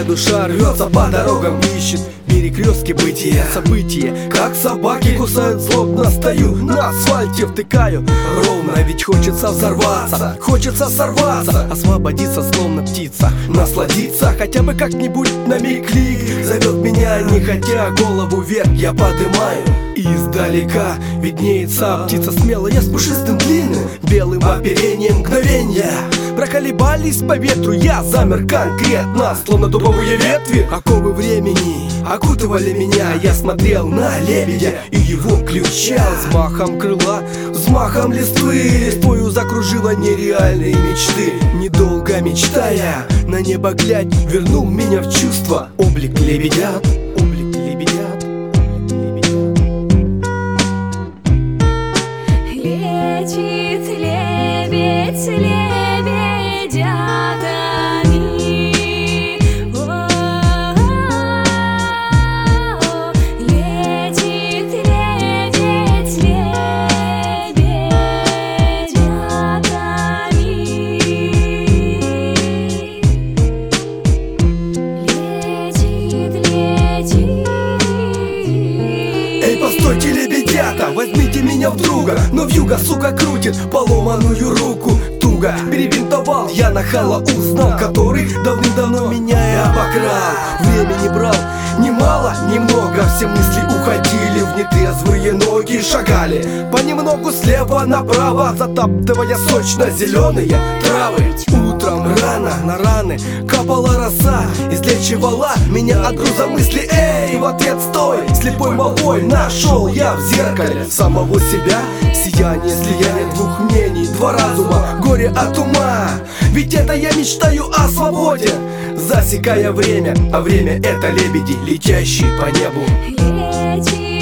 душа рвется по дорогам, ищет перекрестки бытия. События, как собаки кусают злобно. Стою на асфальте, втыкаю ровно, ведь хочется взорваться, хочется сорваться, освободиться словно птица, насладиться хотя бы как-нибудь на миг. Клик зовет меня, не хотя голову вверх я подымаю. Издалека виднеется птица смелая с пушистым длинным белым оперением. Мгновенья проколебались по ветру, я замер конкретно, словно дубовые ветви. Оковы времени окутывали меня, я смотрел на лебедя и его ключа. Взмахом крыла, взмахом листвы, листвою закружила нереальные мечты. Недолго мечтая, на небо глядь, вернул меня в чувство облик лебедят, облик лебедят. Летит лебедь, лебедятами. Летит лебедь, лебедятами. Летит. Эй, постойте, лебедята, возьмите меня в друга. Но вьюга, сука, крутит поломанную руку. Туго перебинтовал, я нахала узнал, который давным-давно меня и обокрал. Времени брал немало, немного, все мысли уходили в нетрезвые ноги. Шагали понемногу слева направо, затаптывая сочно-зеленые травы. Утром рано на раны капала роса, излечивала меня от груза мысли. Эй, в ответ стой, слепой молвой нашел я в зеркале самого себя. Сияние, слияние двух мнений, два разума, горе от ума. Ведь это я мечтаю о свободе, засекая время, а время это лебеди, летящие по небу. Летит.